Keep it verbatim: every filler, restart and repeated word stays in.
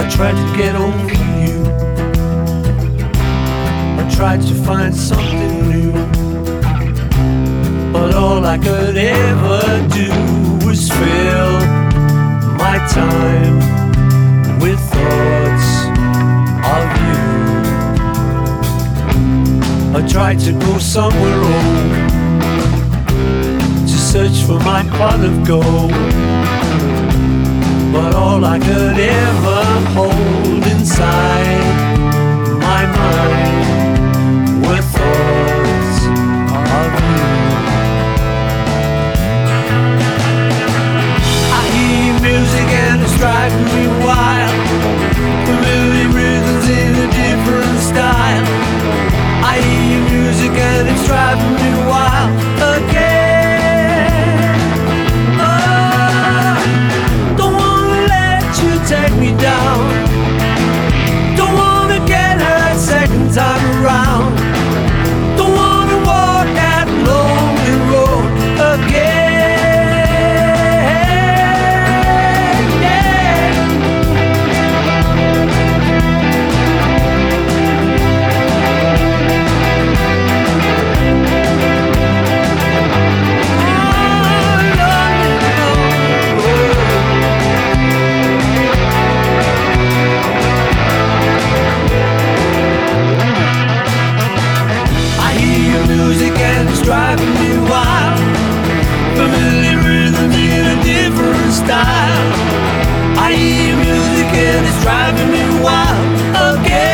I tried to get over you. I tried to find something new, but all I could ever do was fill my time with thoughts of you. I tried to go somewhere old to search for my pot of gold, but all I could ever hold inside my mind were thoughts of you. I hear music and it's driving me wild, familiar rhythms in a different style. I hear music and it's driving me wild again. Oh, don't wanna let you take me down, don't wanna get hurt second time around, don't wanna walk that lonely road again. Driving me wild, familiar rhythm in a different style. I hear music and it's driving me wild again.